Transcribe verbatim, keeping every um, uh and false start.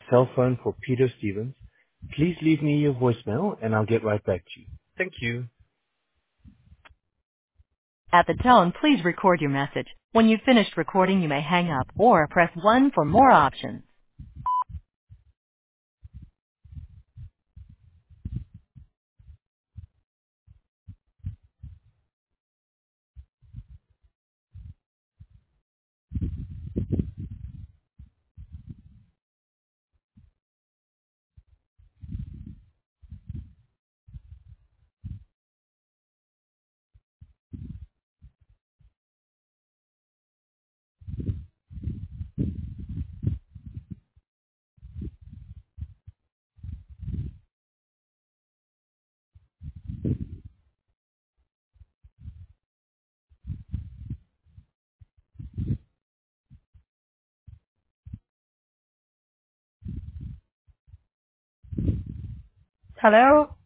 cell phone for Peter Stevens. Please leave me your voicemail and I'll get right back to you. Thank you. At the tone, please record your message. When you've finished recording, you may hang up or press one for more options. Hello?